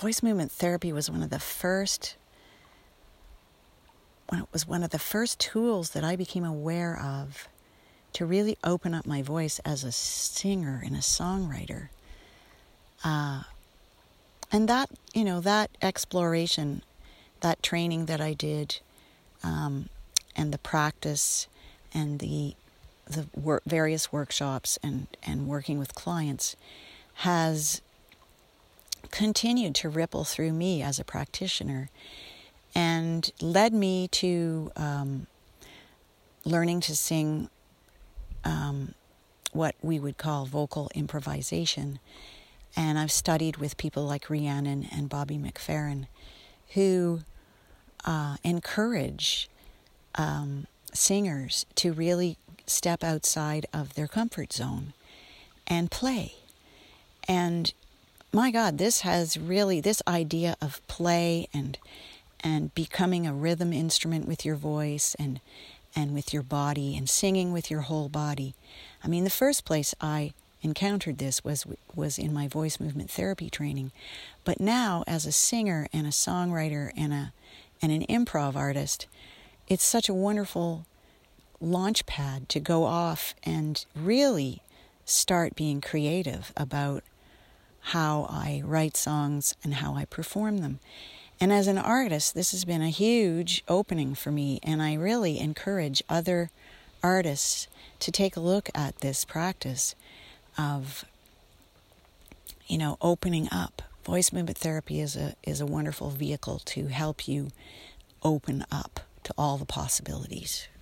voice movement therapy was one of the first tools that I became aware of to really open up my voice as a singer and a songwriter. And that, that exploration, that training that I did, and the practice and the various workshops and working with clients has continued to ripple through me as a practitioner and led me to learning to sing what we would call vocal improvisation. And I've studied with people like Rhiannon and Bobby McFerrin, who encourage singers to really step outside of their comfort zone and play. And my God, this idea of play and becoming a rhythm instrument with your voice and with your body and singing with your whole body. I mean, the first place I encountered this was in my voice movement therapy training. But now, as a singer and a songwriter and an improv artist, it's such a wonderful launch pad to go off and really start being creative about how I write songs and how I perform them. And as an artist, this has been a huge opening for me, and I really encourage other artists to take a look at this practice of, opening up. Voice movement therapy is a wonderful vehicle to help you open up to all the possibilities.